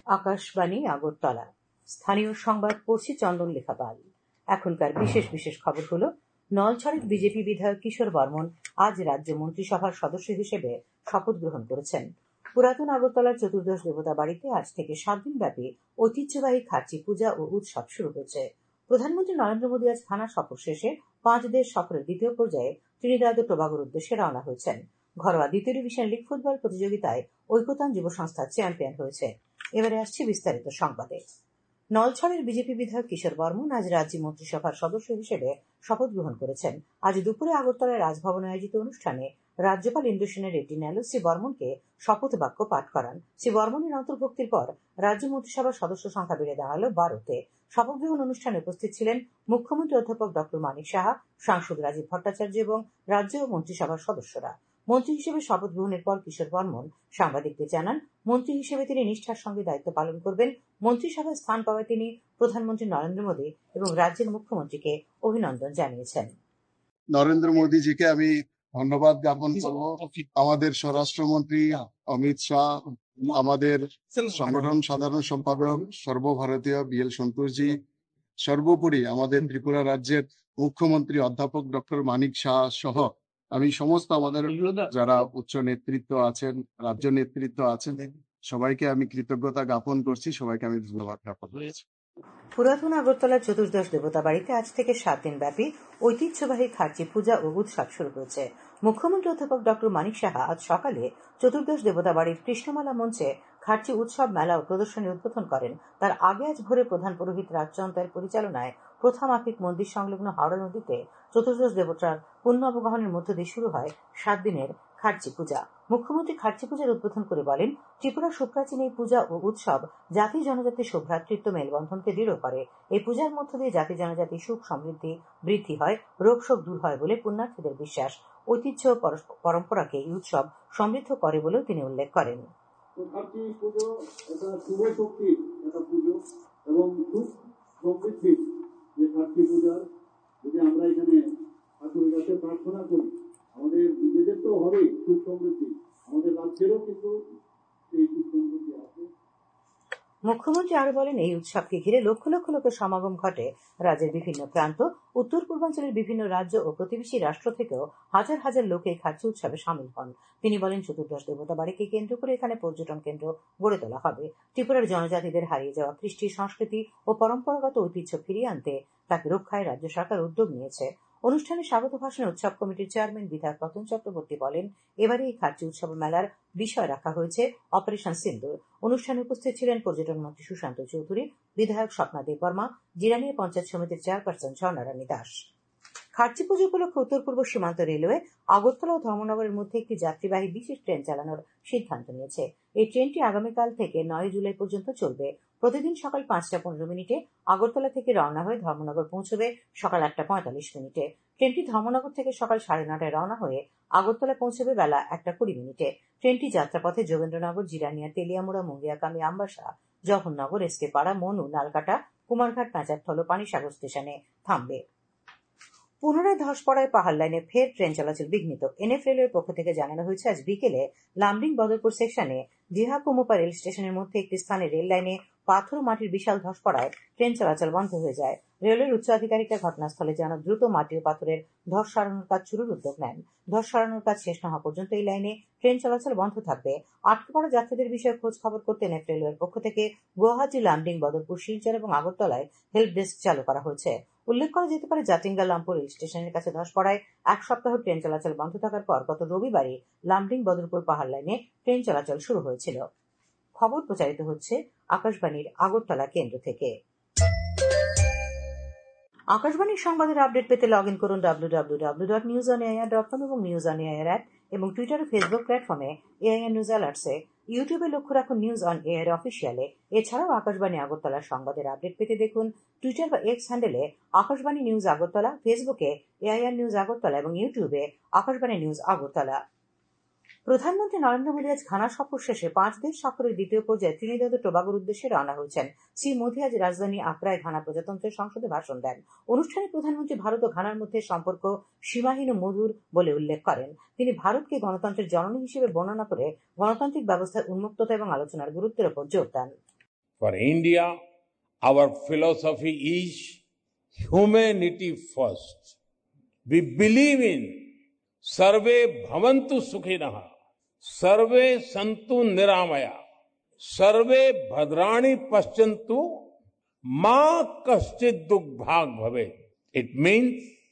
আকাশবাণী আগরতলা। স্থানীয় সংবাদ পড়ছি চন্দন লেখা পাল। এখনকার বিশেষ বিশেষ খবর হলো, নলছড়ের বিজেপি বিধায়ক কিশোর বর্মন আজ রাজ্য মন্ত্রিসভার সদস্য হিসেবে শপথ গ্রহণ করেছেন। পুরাতন আগরতলার চতুর্দশ দেবতা বাড়িতে আজ থেকে 7 দিন ব্যাপী ঐতিহ্যবাহী খার্চি পূজা ও উৎসব শুরু হয়েছে। প্রধানমন্ত্রী নরেন্দ্র মোদী আজ ঘানা সফর শেষে 5 দেশ সফরের দ্বিতীয় পর্যায়ে ত্রিনিদাদ ও টোবাগোর উদ্দেশ্যে রওনা হয়েছেন। ঘরোয়া দ্বিতীয় ডিভিশন লীগ ফুটবল প্রতিযোগিতায় ঐকতান যুব সংস্থা চ্যাম্পিয়ন হয়েছে। এবারে আসছে বিস্তারিত সংবাদে। নলছড়ের বিজেপি বিধায়ক কিশোর বর্মন আজ রাজ্য মন্ত্রিসভার সদস্য হিসেবে শপথ গ্রহণ করেছেন। আজ দুপুরে আগরতলায় রাজভবনে আয়োজিত অনুষ্ঠানে রাজ্যপাল ইন্দ্রসেনের রেড্ডি ন্যালো শ্রী বর্মনকে শপথ বাক্য পাঠ করান। শ্রী বর্মনের অন্তর্ভুক্তির পর রাজ্য মন্ত্রিসভার সদস্য সংখ্যা বেড়ে দাঁড়ালো 12-তে। শপথ গ্রহণ অনুষ্ঠানে উপস্থিত ছিলেন মুখ্যমন্ত্রী অধ্যাপক ডক্টর মানিক সাহা, সাংসদ রাজীব ভট্টাচার্য এবং রাজ্য মন্ত্রিসভার সদস্যরা। মন্ত্রী হিসেবে শপথ গ্রহণের পর কিশোর বর্মন সাংবাদিকদের জানান, মন্ত্রী হিসেবে তিনি নিষ্ঠার সঙ্গে দায়িত্ব পালন করবেন। মন্ত্রিসভায় স্থান পাওয়ায় তিনি প্রধানমন্ত্রী নরেন্দ্র মোদী এবং রাজ্যের মুখ্যমন্ত্রীকে অভিনন্দন জানিয়েছেন। নরেন্দ্র মোদীজিকে আমি ধন্যবাদ জ্ঞাপন করব। আমাদের স্বরাষ্ট্রমন্ত্রী অমিত শাহ, আমাদের সংগঠন সাধারণ সম্পাদক সর্বভারতীয় BL সন্তোষজি, সর্বোপরি আমাদের ত্রিপুরা রাজ্যের মুখ্যমন্ত্রী অধ্যাপক ডক্টর মানিক শাহ সহ আমি সমস্ত আমাদের যারা উচ্চ নেতৃত্ব আছেন, রাজ্য নেতৃত্ব আছেন, সবাইকে আমি কৃতজ্ঞতা জ্ঞাপন করছি। সবাইকে আমি ধন্যবাদ জ্ঞাপন করছি। পুরাতন আগরতলার চতুর্দশ দেবতা বাড়িতে আজ থেকে 7 দিন ব্যাপী ঐতিহ্যবাহী খার্চি পূজা ও উৎসব শুরু হয়েছে। মুখ্যমন্ত্রী অধ্যাপক ডক্টর মানিক সাহা আজ সকালে চতুর্দশ দেবতা বাড়ির কৃষ্ণমালা মঞ্চে খার্চি উৎসব মেলা ও প্রদর্শনী উদ্বোধন করেন। তার আগে আজ ভোরে প্রধান পুরোহিত রাজচন্দ্রের পরিচালনায় প্রথা মাফিক মন্দির সংলগ্ন হাওড়া নদীতে চতুর্দশ দেবতার পুণ্য অবগাহনের মধ্য দিয়ে শুরু হয় 7 দিনের খার্চি পূজা। মুখ্যমন্ত্রী খার্চি পূজার উদ্বোধন করে বলেন, ত্রিপুরার সুপ্রাচীন এই পূজা ও উৎসব জাতি জনজাতির সৌভ্রাতৃত্ব মেলবন্ধনকে দৃঢ় করে। এই পূজার মধ্য দিয়ে জাতি জনজাতি সুখ সমৃদ্ধি বৃদ্ধি হয়, রোগ শোক দূর হয় বলে পুণ্যার্থীদের বিশ্বাস। ঐতিহ্য ও পরম্পরাকে এই উৎসব সমৃদ্ধ করে বলেও তিনি উল্লেখ করেন। খার্চি পুজো এটা শুভ শক্তির একটা পুজো এবং সুখ সমৃদ্ধি যে খার্চি পূজার যদি আমরা এখানে ঠাকুরের কাছে প্রার্থনা করি, আমাদের নিজেদের তো হবেই সুখ সমৃদ্ধি, আমাদের রাজ্যেরও কিন্তু সেই সুখ সমৃদ্ধি আছে। মুখ্যমন্ত্রী আরো বলেন, এই উৎসবকে ঘিরে লক্ষ লক্ষ লোকের সমাগম ঘটে। রাজ্যের বিভিন্ন প্রান্ত, উত্তর পূর্বাঞ্চলের বিভিন্ন রাজ্য ও প্রতিবেশী রাষ্ট্র থেকেও হাজার হাজার লোক এই খার্চি উৎসবে সামিল হন। তিনি বলেন, চতুর্দশ দেবতা বাড়িকে কেন্দ্র করে এখানে পর্যটন কেন্দ্র গড়ে তোলা হবে। ত্রিপুরার জনজাতিদের হারিয়ে যাওয়া কৃষ্টি, সংস্কৃতি ও পরম্পরাগত ঐতিহ্য ফিরিয়ে আনতে তাকে রক্ষায় রাজ্য সরকার উদ্যোগ নিয়েছে। অনুষ্ঠানে স্বাগত ভাষণে উৎসব কমিটির চেয়ারম্যান বিধায়ক রতন চক্রবর্তী বলেন, এবারে এই খার্চি উৎসব মেলার বিষয় রাখা হয়েছে অপারেশন সিন্দুর। অনুষ্ঠানে উপস্থিত ছিলেন পর্যটন মন্ত্রী সুশান্ত চৌধুরী, বিধায়ক স্বপ্না দেববর্মা, জিরানিয়া পঞ্চায়েত সমিতির চেয়ারপারসন স্বর্ণারানী দাস। খার্চি পুজো উপলক্ষে উত্তর পূর্ব সীমান্ত রেলওয়ে আগরতলা ও ধর্মনগরের মধ্যে একটি যাত্রীবাহী বিশেষ ট্রেন চালানোর সিদ্ধান্ত নিয়েছে। এই ট্রেনটি আগামীকাল থেকে 9 জুলাই পর্যন্ত চলবে। প্রতিদিন সকাল 5:15 আগরতলা থেকে রওনা হয়ে ধর্মনগর পৌঁছবে সকাল 8:45। ট্রেনটি ধর্মনগর থেকে সকাল 9:30 রওনা হয়ে আগরতলা পৌঁছবে বেলা 1:20। ট্রেনটি যাত্রাপথে যোগেন্দ্রনগর, জিরানিয়া, তেলিয়ামুড়া, মুঙ্গিয়াকামি, আমবাসা, জওহরনগর, এসকে পাড়া, মনু, নালকাটা, কুমারঘাট, পাঁচারথল, পানিসাগর স্টেশনে থামবে। পুনরায় ধস পড়ায় পাহাড় লাইনে ফের ট্রেন চলাচল বিঘ্নিত। NF রেলওয়ের পক্ষ থেকে জানানো হয়েছে, আজ বিকেলে লামডিং বদরপুর সেকশনে ডিহা কুমুপা রেল স্টেশনের মধ্যে একটি স্থানে রেল লাইনে পাথর ও মাটির বিশাল ধস পড়ায় ট্রেন চলাচল বন্ধ হয়ে যায়। রেলের উচ্চ আধিকারিকরা ঘটনাস্থলে যেন দ্রুত মাটি ও পাথরের ধস সরানোর কাজ শুরুর উদ্যোগ নেন। ধস সরানোর কাজ শেষ না হওয়া পর্যন্ত এই লাইনে ট্রেন চলাচল বন্ধ থাকবে। আটকে পড়া যাত্রীদের বিষয়ে খোঁজ খবর করতে NF রেলওয়ের পক্ষ থেকে গুয়াহাটি, লামডিং, বদরপুর, শিলচর এবং আগরতলায় হেল্প ডেস্ক চালু করা হয়েছে। উল্লেখ করা যেতে পারে, জাতিঙ্গা লামপুর রেল স্টেশনের কাছে ধস পড়ায় 1 সপ্তাহ ট্রেন চলাচল বন্ধ থাকার পর গত রবিবারই লামডিং বদরপুর পাহাড় লাইনে ট্রেন চলাচল শুরু হয়েছিল। খবর প্রচারিত হচ্ছে আকাশবাণীর আগরতলা কেন্দ্র থেকে। আকাশবাণীর সংবাদের আপডেট পেতে লগ ইন করুন www.newsonair.com এবং নিউজ অন এয়ার অ্যাপ এবং টুইটার ও ফেসবুক প্ল্যাটফর্মে AIR নিউজ অ্যালার্টসে। ইউটিউবে লক্ষ্য রাখুন নিউজ অন এয়ার অফিসিয়ালে। এছাড়াও আকাশবাণী আগরতলার সংবাদের আপডেট পেতে দেখুন টুইটার বা X হ্যান্ডেলে আকাশবাণী নিউজ আগরতলা, ফেসবুকে AIR নিউজ আগরতলা এবং ইউটিউবে আকাশবাণী নিউজ আগরতলা। প্রধানমন্ত্রী নরেন্দ্র মোদী আজ ঘানা সফর শেষে 5 দেশ সফরের দ্বিতীয় পর্যায়ে ত্রিনিদাদ ও টোবাগোর উদ্দেশ্যে রওনা হয়েছেন। শ্রী মোদী আজ রাজধানী আক্রায় ঘানা প্রজাতন্ত্রের সংসদে ভাষণ দেন। অনুষ্ঠানে প্রধানমন্ত্রী ভারত ও ঘানার মধ্যে সম্পর্ক সীমাহীন ও মধুর বলে উল্লেখ করেন। তিনি ভারতকে গণতন্ত্রের জননী হিসেবে বর্ণনা করে গণতান্ত্রিক ব্যবস্থার উন্মুক্ততা এবং আলোচনার গুরুত্বের উপর জোর দেন। For India, our philosophy is humanity first. We believe in Sarve Bhavantu Sukhinah, Sarve Santu Niramaya, Sarve Bhadrani Paschantu, Ma Kaschit Dukh Bhag Bhave. It means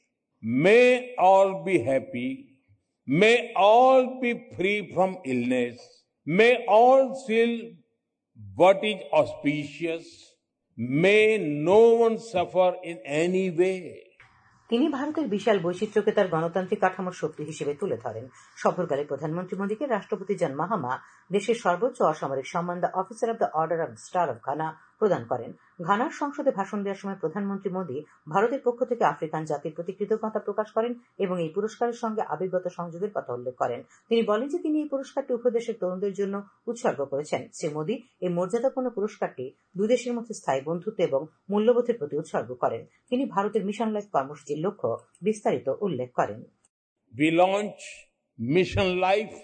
may all be happy, may all be free from illness, may all feel what is auspicious, may no one suffer in any way. তিনি ভারতের বিশাল বৈচিত্র্যকে তার গণতান্ত্রিক কাঠামোর শক্তি হিসেবে তুলে ধরেন। সফরকালে প্রধানমন্ত্রী মোদীকে রাষ্ট্রপতি জন মাহামা দেশের সর্বোচ্চ অসামরিক সম্মান the officer of the order of star of Ghana প্রদান করেন। ঘানার সংসদে ভাষণ দেওয়ার সময় প্রধানমন্ত্রী মোদী ভারতের পক্ষ থেকে আফ্রিকান জাতির প্রতি কৃতজ্ঞতা প্রকাশ করেন এবং এই পুরস্কারের সঙ্গে আবেগগত সংযোগের কথা উল্লেখ করেন। তিনি বলেন যে তিনি এই পুরস্কারটি উভয় দেশের তরুণদের জন্য উৎসর্গ করেছেন। শ্রী মোদী এই মর্যাদাপূর্ণ পুরস্কারটি দুই দেশের মধ্যে স্থায়ী বন্ধুত্ব এবং মূল্যবোধের প্রতি উৎসর্গ করেন। তিনি ভারতের মিশন লাইফ কর্মসূচির লক্ষ্য বিস্তারিত উল্লেখ করেন। We launch Mission Life,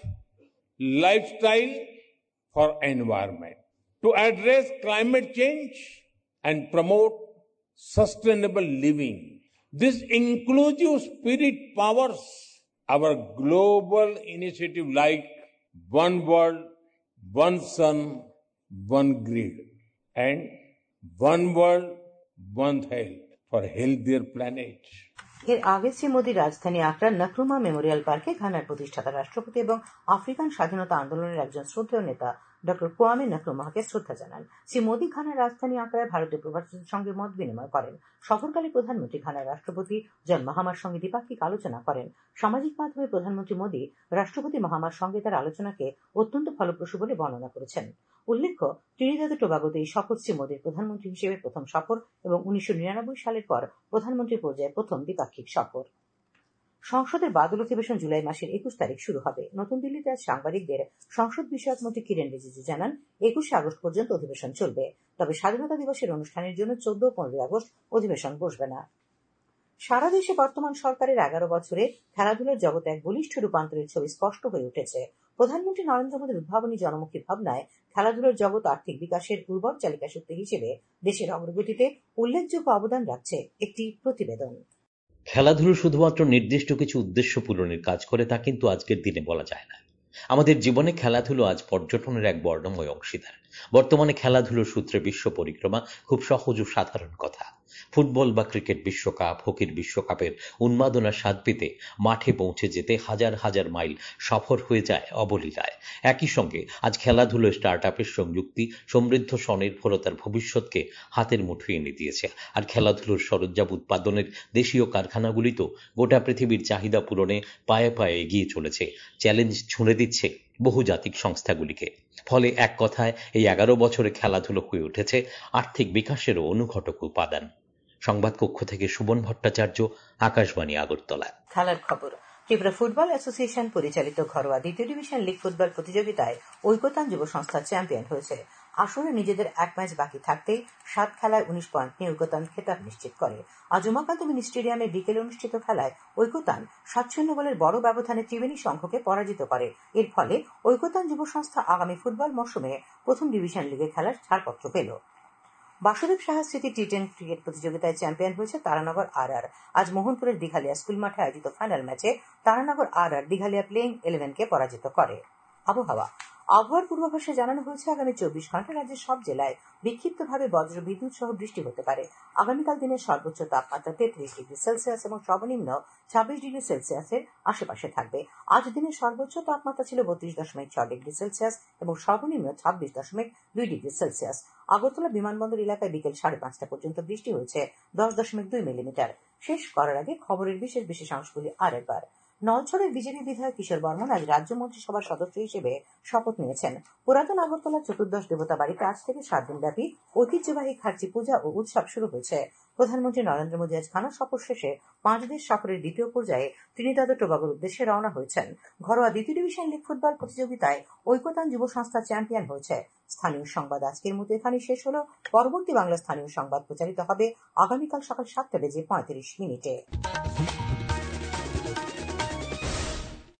lifestyle for environment, to address climate change and promote sustainable living. This inclusive spirit powers our global initiative like One World, One Sun, One Grid, and One World, One Health for a healthier planet. এর আগে শ্রী মোদী রাজধানী আকরার Nkrumah Memorial পার্কে ঘানার প্রতিষ্ঠাতা রাষ্ট্রপতি এবং African স্বাধীনতা আন্দোলনের একজন শ্রদ্ধেয় নেতা ডক্টর কোয়ামে নক্রুমাকে শ্রদ্ধা জানান। শ্রী মোদী ঘানার রাজধানী আকরায় ভারতের প্রবাসীদের সঙ্গে মত বিনিময় করেন। সফরকালে প্রধানমন্ত্রী ঘানার রাষ্ট্রপতি জন মাহামার সঙ্গে দ্বিপাক্ষিক আলোচনা করেন। সামাজিক মাধ্যমে প্রধানমন্ত্রী মোদী রাষ্ট্রপতি মাহামার সঙ্গে তার আলোচনাকে অত্যন্ত ফলপ্রসূ বলে বর্ণনা করেছেন। উল্লেখ্য, ত্রিনিদাদ ও টোবাগোতে এই সফর শ্রী মোদীর প্রধানমন্ত্রী হিসেবে প্রথম সফর এবং 1999 সালের পর প্রধানমন্ত্রী পর্যায়ে প্রথম দ্বিপাক্ষিক সফর। সংসদের বাদল অধিবেশন জুলাই মাসের 21 তারিখ শুরু হবে। নতুন দিল্লিতে আজ সাংবাদিকদের সংসদ বিষয়ক মন্ত্রী কিরেন রিজিজু জানান, 21 আগস্ট পর্যন্ত অধিবেশন চলবে। তবে স্বাধীনতা দিবসের অনুষ্ঠানের জন্য 14 ও 15 আগস্ট অধিবেশন বসবে না। সারা দেশে বর্তমান সরকারের 11 বছরে খেলাধুলার জগতে এক বলিষ্ঠ রূপান্তরের ছবি স্পষ্ট হয়ে উঠেছে। প্রধানমন্ত্রী নরেন্দ্র মোদীর উদ্ভাবনী জনমুখী ভাবনায় খেলাধুলার জগৎ আর্থিক বিকাশের উর্বর চালিকা শক্তি হিসেবে দেশের অগ্রগতিতে উল্লেখযোগ্য অবদান রাখছে একটি প্রতিবেদন। খেলাধুলো শুধুমাত্র নির্দিষ্ট কিছু উদ্দেশ্য পূরণের কাজ করে তা কিন্তু আজকের দিনে বলা যায় না। আমাদের জীবনে খেলাধুলো আজ পর্যটনের এক বর্ণময় অংশীদার। বর্তমানে খেলাধুলোর সূত্রে বিশ্ব পরিক্রমা খুব সহজ ও সাধারণ কথা। ফুটবল বা ক্রিকেট বিশ্বকাপ, হকির বিশ্বকাপের উন্মাদনার স্বাদ পেতে মাঠে পৌঁছে যেতে হাজার হাজার মাইল সফর হয়ে যায় অবলীলায়। একই সঙ্গে আজ খেলাধুলো স্টার্টআপের সংযুক্তি সমৃদ্ধ স্বনির্ভরতার ভবিষ্যৎকে হাতের মুঠোয় এনে দিয়েছে। আর খেলাধুলোর সরঞ্জাম উৎপাদনের দেশীয় কারখানাগুলি তো গোটা পৃথিবীর চাহিদা পূরণে পায়ে পায়ে এগিয়ে চলেছে, চ্যালেঞ্জ ছুঁড়ে দিচ্ছে বহুজাতিক সংস্থাগুলিকে। ফলে এক কথায় এই 11 বছরে খেলাধুলো হয়ে উঠেছে আর্থিক বিকাশেরও অনুঘটক উপাদান। সংবাদ কক্ষ থেকে সুবন ভট্টাচার্য, আকাশবাণী আগরতলা। খেলার খবর। ত্রিপুরা ফুটবল অ্যাসোসিয়েশন পরিচালিত ঘরোয়া দ্বিতীয় ডিভিশন লীগ ফুটবল প্রতিযোগিতায় ঐকতান যুব সংস্থা চ্যাম্পিয়ন হয়েছে। আসলে নিজেদের এক ম্যাচ বাকি থাকতেই 7 খেলায় 19 পয়েন্ট নিয়ে ঐকতান খেতাব নিশ্চিত করে। আজ উমাকান্ত মিনি স্টেডিয়ামে বিকেলে অনুষ্ঠিত খেলায় ঐকতান 7-0 গোলের বড় ব্যবধানে ত্রিবেণী সংঘকে পরাজিত করে। এর ফলে ঐকতান যুব সংস্থা আগামী ফুটবল মৌসুমে প্রথম ডিভিশন লিগে খেলার ছাড়পত্র পেল। বাসুদেব সাহা স্মৃতি টি10 ক্রিকেট প্রতিযোগিতায় চ্যাম্পিয়ন হয়েছে তারানগর আর। আজ মোহনপুরের দিঘালিয়া স্কুল মাঠে আয়োজিত ফাইনাল ম্যাচে তারানগর আর দিঘালিয়া প্লেইং 11কে পরাজিত করে। আবহাওয়ার পূর্বাভাসে জানানো হয়েছে আগামী 24 ঘন্টা রাজ্যের সব জেলায় বিক্ষিপ্তভাবে বজ্র বিদ্যুৎ সহ বৃষ্টি হতে পারে। আগামীকাল দিনের সর্বোচ্চ তাপমাত্রা 33 ডিগ্রি সেলসিয়াস এবং সর্বনিম্ন 26 ডিগ্রি সেলসিয়াসের আশেপাশে থাকবে। আজ দিনের সর্বোচ্চ তাপমাত্রা ছিল 32.6 ডিগ্রি সেলসিয়াস এবং সর্বনিম্ন 26.2 ডিগ্রি সেলসিয়াস। আগরতলা বিমানবন্দর এলাকায় বিকেল 5:30 পর্যন্ত বৃষ্টি হয়েছে 10.2 মিলিমিটার। শেষ করার আগে খবরের বিশেষ অংশগুলি আরেকবার। নলছড়ের বিজেপি বিধায়ক কিশোর বর্মন আজ রাজ্য মন্ত্রিসভার সদস্য হিসেবে শপথ নিয়েছেন। পুরাতন আগরতলার চতুর্দশ দেবতা বাড়িতে আজ থেকে 7 দিনব্যাপী ঐতিহ্যবাহী খার্চি পূজা ও উৎসব শুরু হয়েছে। প্রধানমন্ত্রী নরেন্দ্র মোদী আজ ঘানা সফর শেষে 5 দেশ সফরের দ্বিতীয় পর্যায়ে ত্রিনিদাদ ও টোবাগোর উদ্দেশ্যে রওনা হয়েছেন। ঘরোয়া দ্বিতীয় ডিভিশন লীগ ফুটবল প্রতিযোগিতায় ঐকতান যুব সংস্থা চ্যাম্পিয়ন হয়েছে। স্থানীয় সংবাদ আজকের মতো এখানে শেষ হলো। পরবর্তী বাংলা স্থানীয় সংবাদ প্রচারিত হবে আগামীকাল সকাল 7:35 মিনিটে।